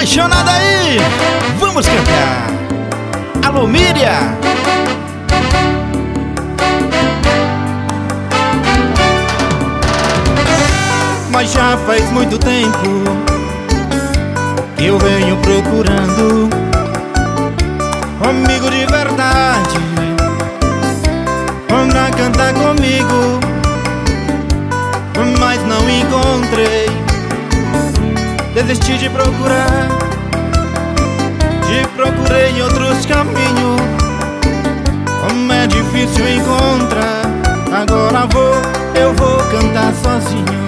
apaixonada aí, vamos cantar. Alô, Miriam. Mas já faz muito tempo que eu venho procurando um amigo de verdade pra cantar comigo, mas não encontrei. Desisti de procurar, procurei outros caminhos. Como é difícil encontrar. Agora eu vou cantar sozinho.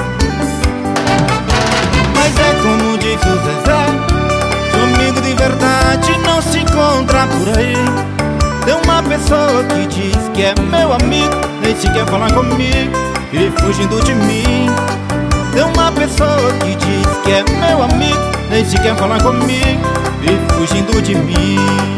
Mas é como diz o Zezé, que amigo de verdade não se encontra por aí. Tem uma pessoa que diz que é meu amigo, nem sequer falar comigo, vive fugindo de mim. Tem uma pessoa que diz que é meu amigo, nem sequer falar comigo, vive fugindo de mim.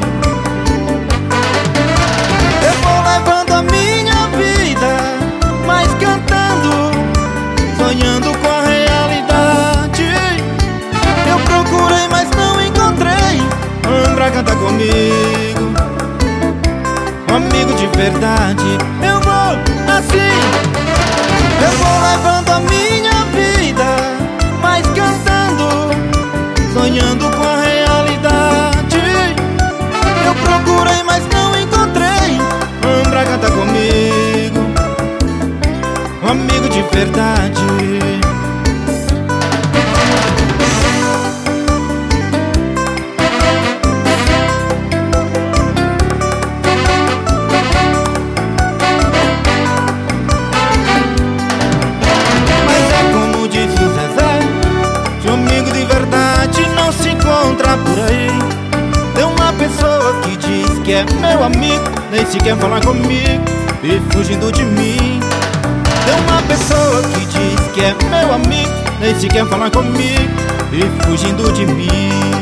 Eu vou levando a minha vida, mas cantando, sonhando com a realidade. Eu procurei, mas não encontrei pra cantar comigo, um amigo de verdade. Eu vou assim, eu vou levando a minha vida, mas cantando, sonhando com a realidade. Eu procurei, mas não encontrei pra cantar comigo, um amigo de verdade. Por aí tem uma pessoa que diz que é meu amigo, nem sequer falar comigo, vive fugindo de mim. Tem uma pessoa que diz que é meu amigo, nem sequer falar comigo, vive fugindo de mim.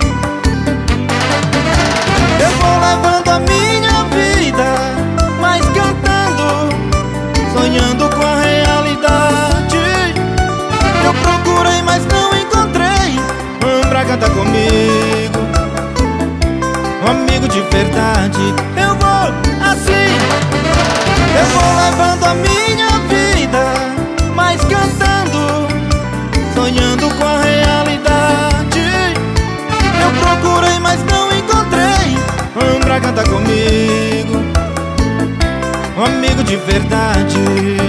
Eu vou levando a minha vida, mas cantando, sonhando com a realidade. Eu procurei, mas não encontrei pra cantar comigo, um amigo de verdade. Eu vou assim, eu vou levando a minha vida, mas cantando, sonhando com a realidade. Eu procurei, mas não encontrei pra cantar comigo, um amigo de verdade.